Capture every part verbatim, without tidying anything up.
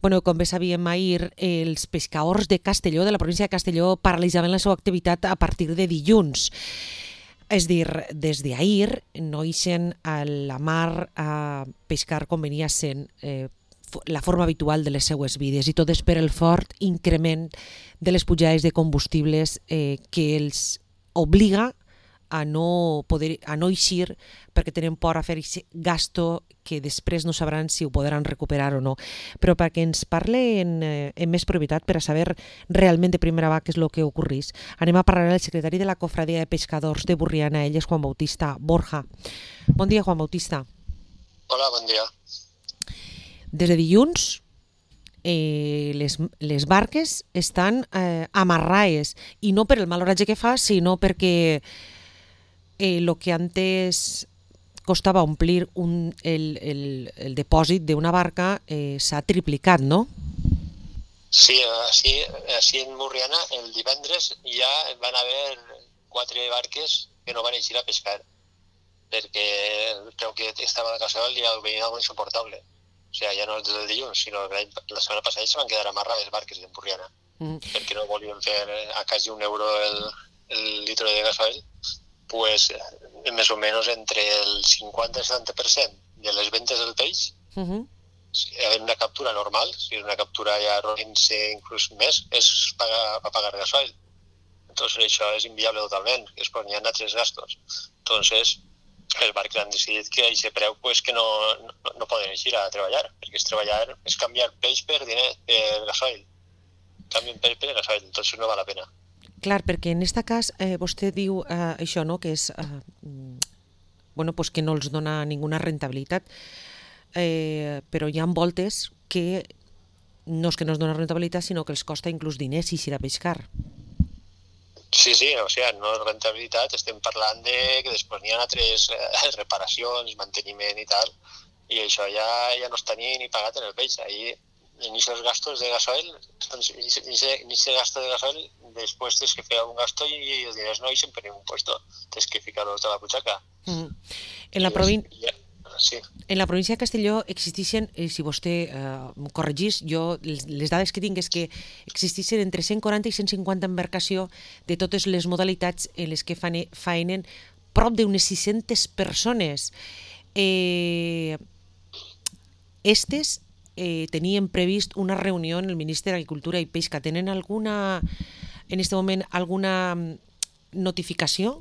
Bueno, com bé sabíem ahir, els pescadors de Castelló, de la província de Castelló, paralitzaven la seva activitat a partir de dilluns. És dir, des d'ahir no ixen a la mar a pescar com venia sent eh, la forma habitual de les seues vides, i tot és per el fort increment de les pujades de combustibles eh, que els obliga a no poder a no eixir perquè tenen por a fer aquest gasto que després no sabran si ho podran recuperar o no. Però perquè ens parle en, en més propietat, per a saber realment de primera mà què és el que ocorrís, anem a parlar amb el secretari de la Cofradia de Pescadors de Burriana, ell és Juan Bautista Borja. Bon dia, Juan Bautista. Hola, bon dia. Des de dilluns eh, les, les barques estan eh, amarrades, i no per el mal oratge que fa, sinó perquè el eh, que antes costava omplir un, el, el, el depòsit d'una barca eh, s'ha triplicat, no? Sí, així, així en Burriana el divendres ja van haver quatre barques que no van eixir a pescar perquè el preu que estava de Casal ja el veien algo insoportable. O sigui, ja no des del dilluns, sinó que la setmana passada se van quedar amarrades les barques en Burriana mm. perquè no volien fer a quasi un euro el, el litro de gasoil. Pues més o menys entre el cinquanta i el setanta per cent de les ventes del peix, uh-huh. en una captura normal, si és una captura ja rovint-se inclús més, és pagar, pagar gasoil. Entonces això és inviable totalment, es ponen altres gastos. Entonces els barcs han decidit que a aquest preu pues, que no, no, no poden eixir a treballar, perquè és treballar és canviar peix per diner, per gasoil. Canvien peix per gasoil, entonces no val la pena. Clar, perquè en aquest cas eh, vostè diu eh, això, no? Que és eh, bueno, pues que no els dona ninguna rentabilitat, eh, però hi ha voltes que no és que no els dona rentabilitat, sinó que els costa inclús diners eixir a pescar. Sí, sí, o sigui, no és rentabilitat, estem parlant de que després n'hi ha altres eh, reparacions, manteniment i tal, i això ja, ja no està ni, ni pagat en el peix. Ahí en esos gastos de gasoil, en ese gasto de gasoil, después tienes que pegar un gasto y los diners no eixen per ningún puesto, tienes que ficar-los a la butxaca. Mm. En, la provin... ja, sí. en la província de Castelló existeixen, eh, si vostè eh, corregís, jo les, les dades que tinc és que existeixen entre cent quaranta i cent cinquanta embarcacions de totes les modalitats en les que fan, faenen prop d'unes sis-centes persones. Eh, estes Eh, tenien previst una reunió en el Ministeri d'Agricultura i Pesca. Tenen alguna, en aquest moment, alguna notificació?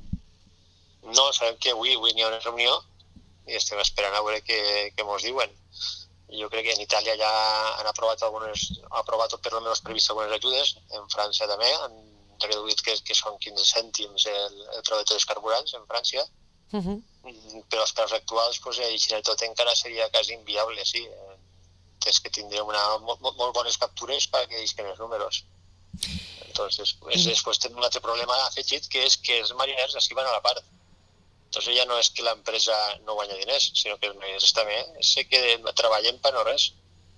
No, sabem que avui, avui n'hi ha una reunió i estem esperant a veure què, què mos diuen. Jo crec que en Itàlia ja han aprovat algunes, han aprovat per almenys previst algunes ajudes, en França també, han reduït que, que són quinze cèntims el, el preu de tots els carburants en França, uh-huh. però els preus actuals, pues, i tot encara seria quasi inviable, sí. És que tindrem una, molt, molt bones captures perquè isquen els números. Entonces, pues, mm. després tenim un altre problema afegit, que és que els mariners així van a la part. Entonces ja no és que l'empresa no guanya diners, sinó que els mariners també sé que treballen per no res.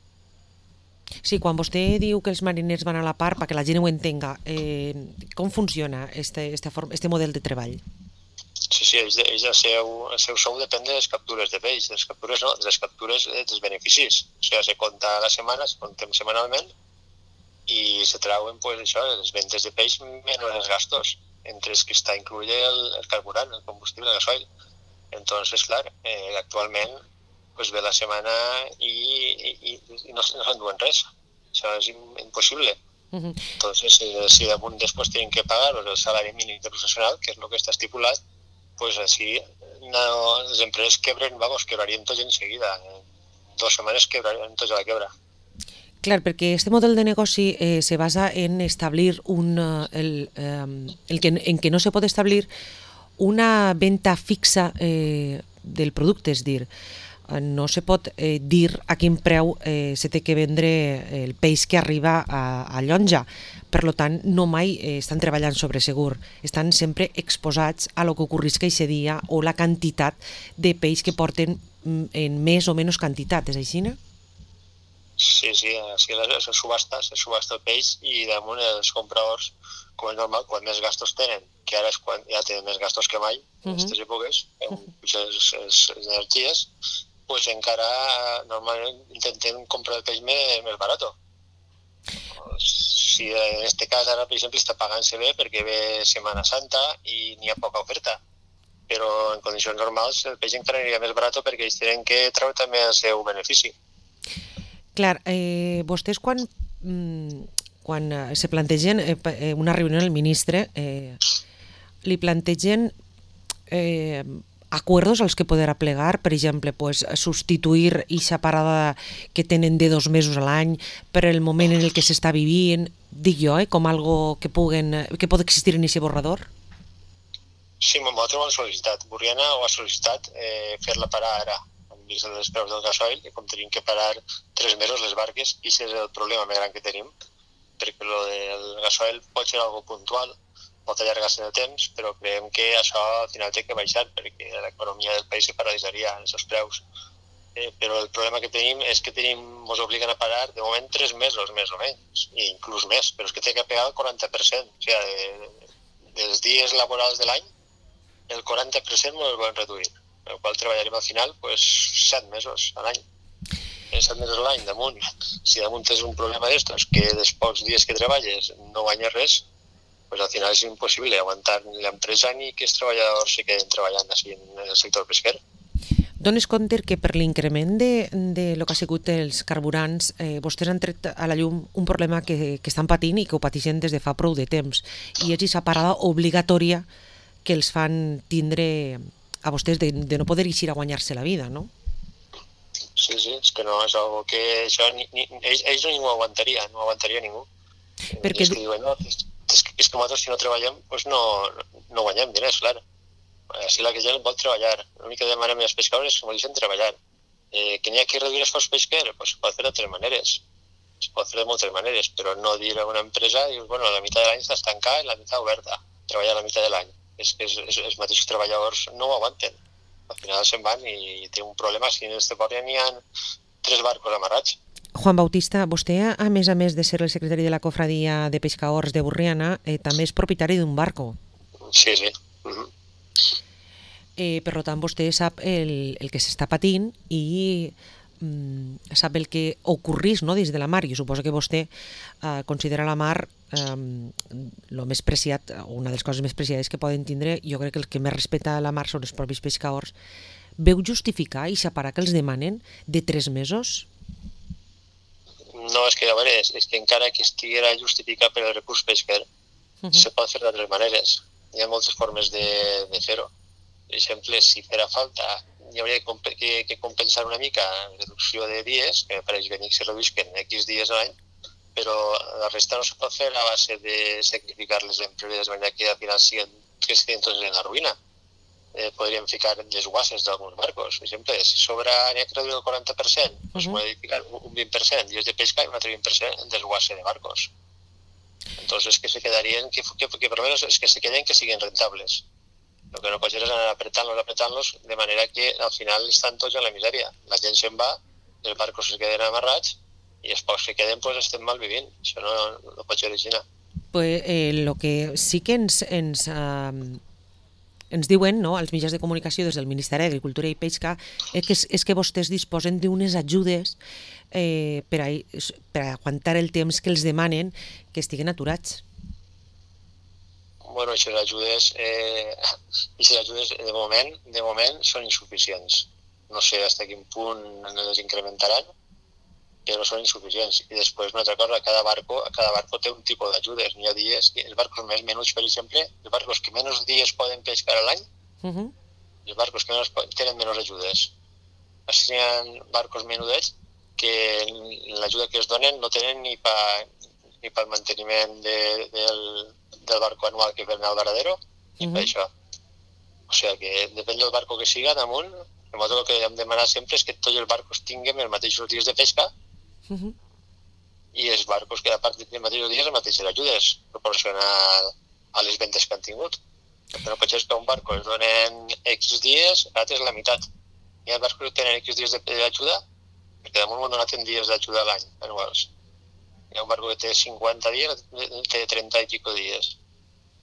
Sí, quan vostè diu que els mariners van a la part, perquè la gent ho entenga, eh, com funciona este, este, este model de treball? Sí, sí, ells, ells el, seu, el seu sou depèn de les captures de peix, de les captures no, de les captures dels beneficis. O sigui, se compta a la setmana, se comptem setmanalment i se trauen pues, això, les ventes de peix menys els gastos, entre els que està incluït el, el carburant, el combustible, el gasoil. Entonces, clar, eh, actualment pues, ve la setmana i, i, i no, no s'enduen res. Això és impossible. Uh-huh. Entonces, si, si damunt després tenen que pagar el salari mínim de professional, que és el que està estipulat, pues así no, les empreses quebren, vamos, quebrarien tots enseguida. En dos setmanes quebrarien tots a la quebra. Clar, perquè este model de negoci eh, se basa en establir un, uh, el, eh, el que, en que no se pot establir una venta fixa eh, del producte, és dir, no se pot eh, dir a quin preu eh, se té que vendre el peix que arriba a, a Llonja. Per tant, no mai eh, estan treballant sobre segur. Estan sempre exposats a lo que ocorrisca aquest dia o la quantitat de peix que porten en més o menys quantitat. És així, no? Sí, sí, sí, se subhasta, se subhasta el peix i damunt els compradors, com és normal, quan més gastos tenen, que ara és quan ja tenen més gastos que mai, en aquestes uh-huh. èpoques, amb les, les, les energies, pues encara normalment intentem comprar el peix més, més barat. Si en aquest cas ara, per exemple, està pagant-se bé perquè ve Setmana Santa i n'hi ha poca oferta, però en condicions normals el peix encara aniria més barat perquè ells tenen que treure també el seu benefici. Clar, eh, vostès quan, quan se plantegen eh, una reunió amb el ministre, eh, li plantegen eh, acuerdos als que poder aplegar, per exemple, pues, substituir aquesta parada que tenen de dos mesos a l'any per el moment en el que s'està vivint, dic jo, eh, com algo que, puguen, que pot existir en aquest borrador? Sí, nosaltres ho hem sol·licitat. Borriana ho ha sol·licitat eh, fer-la parar ara, amb vista dels preus del gasoil, i com tenim que parar tres mesos les barques, i aquest és el problema més gran que tenim, perquè lo del gasoil pot ser algo puntual, pot allargar-se en el temps, però creiem que això al final té que baixar, perquè l'economia del país se paralitzaria en aquests preus. Eh, però el problema que tenim és que tenim, ens obliguen a parar de moment tres mesos, més o menys, i inclús més, però és que té que pegar el quaranta per cent. O sigui, de, dels dies laborals de l'any, el quaranta per cent ens el volen reduir, el qual treballarem al final pues, set mesos a l'any. set mesos a l'any damunt. Si damunt és un problema d'estos, que dels pocs dies que treballes no guanyes res, pues al final és impossible aguantar ni l'empresa ni que els treballadors se queden treballant així en el sector pesquer. Dones compte que per l'increment de, de lo que ha sigut els carburants, eh, vostès han tret a la llum un problema que, que estan patint i que ho pateixen des de fa prou de temps, i és aquesta parada obligatòria que els fan tindre a vostès de, de no poder eixir a guanyar-se la vida, no? Sí, sí, és que no, és algo que això ni, ni, ells, ells no ho aguantaria, no ho aguantaria ningú. Perquè... És que diuen, no, és, és que nosaltres si no treballem pues no, no guanyem diners, clar. Si la gent vol treballar, l'únic que demanem als pescadors és que ens deixen treballar. Eh, que n'hi ha que reduir l'esforç pesquer, pues se pot fer de tres maneres. Se pot fer de moltes maneres, però no dir a una empresa, dius, bueno, la meitat de l'any està tancada i la meitat oberta, treballar la meitat de l'any. És que els mateixos treballadors no ho aguanten. Al final se'n van i té un problema si en este port ja n'hi ha tres barcos amarrats. Juan Bautista, vostè, a més a més de ser el secretari de la Cofradia de Pescadors de Borriana, eh, també és propietari d'un barco. Sí, sí. Uh-huh. Eh, per tant, vostè sap el, el que s'està patint i mm, sap el que ocorrís, no, des de la mar. Jo suposo que vostè eh, considera la mar eh, lo més preciat, una de les coses més preciades que poden tindre. Jo crec que el que més respecta la mar són els propis pescadors. Veu justificar i separar que els demanen de tres mesos? No, és que a veure, és, és que encara que estiguera justificat per el recurs pesquer, uh-huh. se pot fer d'altres maneres. Hi ha moltes formes de, de fer-ho. Per exemple, si farà falta, hi hauria que, que, que compensar una mica la reducció de dies, que me pareix ben que se reduïsquen X dies a l'any, però la resta no se pot fer a base de sacrificar les empreses, de manera que al final siguin, que estiguin tots en la ruïna. Eh, podríem ficar les guasses d'alguns barcos. Per exemple, si sobra n'hi ha que reduir el quaranta per cent, uh-huh. doncs podem ficar un vint per cent dies de pesca i un altre vint per cent en desguasse de barcos. Entonces, que se quedarien, que, que, que per almenys es que se queden que siguin rentables. El que no pot ser és anar apretant-los, apretant-los, de manera que al final estan tots en la misèria. La gent se'n va, els barcos es queden amarrats i els pocs que queden pues, estem mal vivint. Això no, no pot ser original. Pues, eh, lo que sí que ens... ens uh... ens diuen, no, als mitjans de comunicació des del Ministeri d'Agricultura i Pesca és que, és que vostès disposen d'unes ajudes eh, per, a, per a aguantar el temps que els demanen que estiguen aturats. Bueno, aquestes ajudes, eh, aquestes ajudes de moment, de moment són insuficients. No sé fins a quin punt les incrementaran, però són insuficients. I després, una altra cosa, cada barco, cada barco té un tipus d'ajudes. N'hi ha dies, els barcos més menuts, per exemple, els barcos que menys dies poden pescar a l'any, uh-huh. els barcos que menys tenen menys ajudes. Així hi ha barcos menudets que l'ajuda que es donen no tenen ni pa, ni pel manteniment de, del, del barco anual que ven al varadero, ni uh-huh. per això. O sigui que depèn del barco que siga, damunt, nosaltres el que hem demanat sempre és que tots els barcos tinguin els mateixos dies de pesca. Uh-huh. I els barcos que a part dels mateixos dies les mateixes ajudes proporcional a les vendes que han tingut. Perquè no pot ser que un barco es donen X dies, l'altre és la meitat. Hi ha barcos que tenen X dies d'ajuda, perquè damunt m'han donat en dies d'ajuda a l'any, anuals. Hi ha un barco que té cinquanta dies, té trenta i pico dies.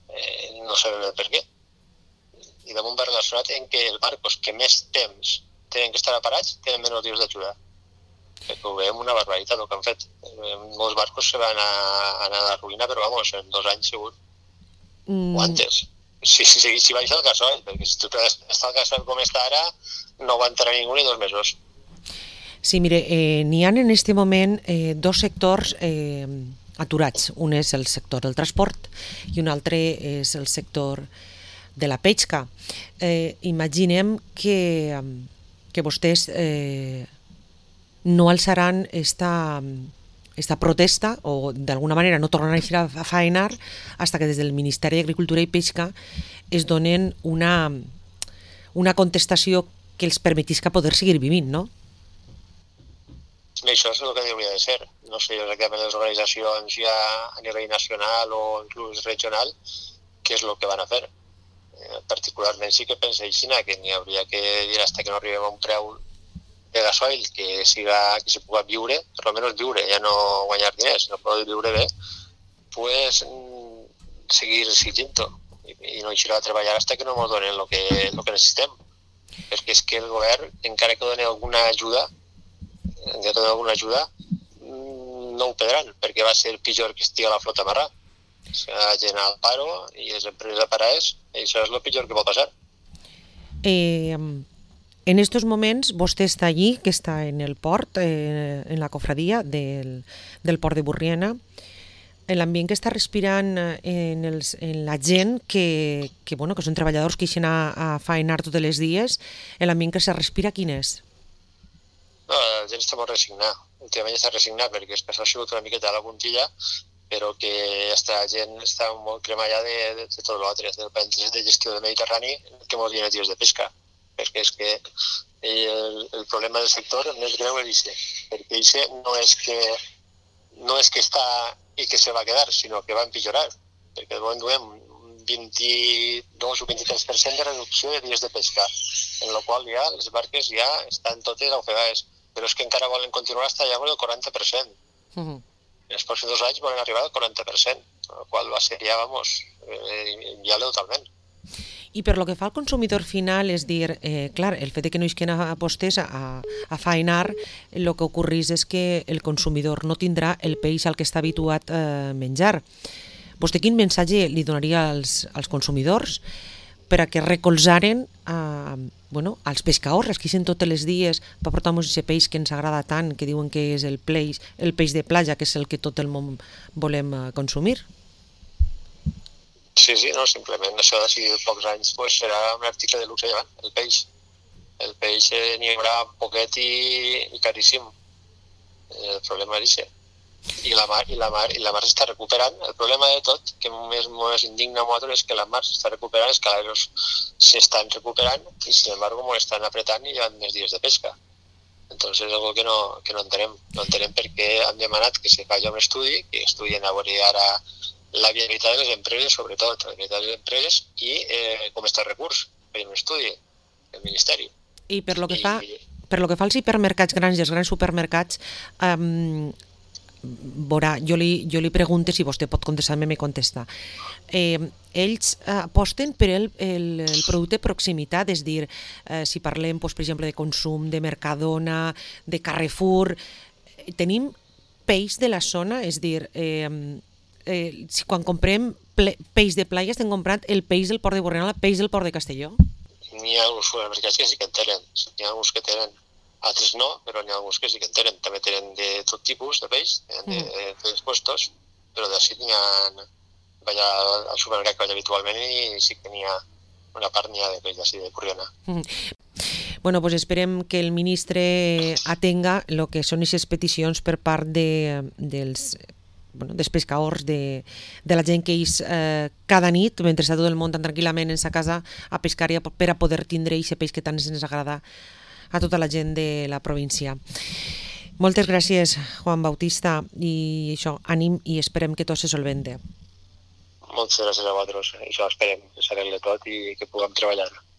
Eh, no sabem per què. I damunt va relacionat en que els barcos que més temps tenen que estar parats, tenen menys dies d'ajuda. Perquè ho veiem una barbaritat el que han fet. Molts barcos se van a, anar a la ruïna, però vamos, en dos anys segur. Mm. O antes. Si, si, si, si baixa el gasoil, perquè si tot està el gasoil com està ara, no aguantarà ningú ni dos mesos. Sí, mire, eh, n'hi ha en aquest moment eh, dos sectors eh, aturats. Un és el sector del transport i un altre és el sector de la pesca. Eh, imaginem que, que vostès eh, no alçaran esta, esta protesta o d'alguna manera no tornaran a ir a faenar hasta que des del Ministeri d'Agricultura i Pesca es donen una, una contestació que els permetís poder seguir vivint, no? Això és el que hauria de ser. No sé exactament les organitzacions ja a nivell nacional o inclús regional què és el que van a fer. Eh, particularment sí que penseixin que n'hi hauria que dir fins que no arribem a un preu de gasoil que siga que se pugui viure, per almenys viure, ja no guanyar diners, sinó poder viure bé, pues seguir exigint-ho i, i no deixar de treballar fins que no ens donen el que, el que necessitem. Perquè és que el govern, encara que doni alguna ajuda, de donar alguna ajuda, no ho pedran, perquè va ser pitjor que estigui a la flota marrà. O sigui, la gent al paro i les empreses parades, i això és el pitjor que pot passar. Eh, en estos moments, vostè està allí, que està en el port, eh, en la cofradia del, del port de Borriana. L'ambient que està respirant en, els, en la gent que, que, bueno, que són treballadors que ixen a, a faenar tots els dies, l'ambient que se respira, quin és? No, la gent està molt resignada. Últimament està resignada perquè es ha sigut una miqueta a la puntilla, però que esta gent està molt cremada de, de, de tot l'altre, del plan de gestió del Mediterrani, que molt diuen els dies de pesca. Perquè és que el, el problema del sector més greu és aquest, perquè aquest no és que no és que està i que se va quedar, sinó que va empitjorar, perquè de moment duem un vint-i-dos o vint-i-tres per cent de reducció de dies de pesca, en la qual ja les barques ja estan totes ofegades, però és que encara volen continuar fins allà amb el quaranta per cent. Uh-huh. En els pròxims dos anys volen arribar al quaranta per cent, el qual va ser ja, vamos, eh, inviable totalment. I per lo que fa al consumidor final, és dir, eh, clar, el fet de que no isquen a postes a, a faenar, el que ocorrís és que el consumidor no tindrà el peix al que està habituat a menjar. Vostè quin missatge li donaria als, als consumidors per a que recolzaren a, bueno, als pescadors, els que ixen tots els dies per portar-nos aquest peix que ens agrada tant, que diuen que és el peix, el peix de platja, que és el que tot el món volem consumir? Sí, sí, no, simplement això d'ací pocs anys pues, serà un article de luxe llevant, el peix. El peix eh, n'hi haurà poquet i, i caríssim. El problema és això. I la mar, i la mar, i la mar s'està recuperant. El problema de tot, que més ens indigna a nosaltres, és que la mar s'està recuperant, els calaveros s'estan recuperant i, sin embargo, ens estan apretant i hi ha més dies de pesca. Entonces és algo que no, que no entenem. No entenem perquè han demanat que se faci un estudi, que estudien a veure ara la viabilitat de les empreses, sobretot la viabilitat de les empreses i eh, com està el recurs, fer un estudi del Ministeri. I per lo que, I... fa, per lo que fa als hipermercats grans i els grans supermercats, um, veurà, jo li, jo li pregunto, si vostè pot contestar-me, me contesta. Eh, ells aposten per el, el, el producte de proximitat, és dir, eh, si parlem, doncs, per exemple, de consum, de Mercadona, de Carrefour, tenim peix de la zona, és dir, eh, Eh, si quan comprem ple, peix de playa estem comprant el peix del port de Borriana, el peix del port de Castelló? N'hi ha alguns supermercats que sí que en tenen, n'hi ha alguns que tenen, altres no, però n'hi ha alguns que sí que en tenen, també tenen de tot tipus de peix, de, de, de, de puestos, però d'ací n'hi ha, vaig al supermercat que vaig habitualment i sí que n'hi ha una part n'hi ha de peix d'ací de Borriana. Mm. Bueno, pues esperem que el ministre atenga el que són aquestes peticions per part de, dels bueno, dels pescadors, de, de la gent que ix eh, cada nit, mentre està tot el món tan tranquil·lament en sa casa a pescar per a poder tindre aquest peix que tant ens agrada a tota la gent de la província. Moltes gràcies, Juan Bautista, i això, ànim i esperem que tot se solvente. Moltes gràcies a vosaltres, això esperem que s'arregle tot i que puguem treballar.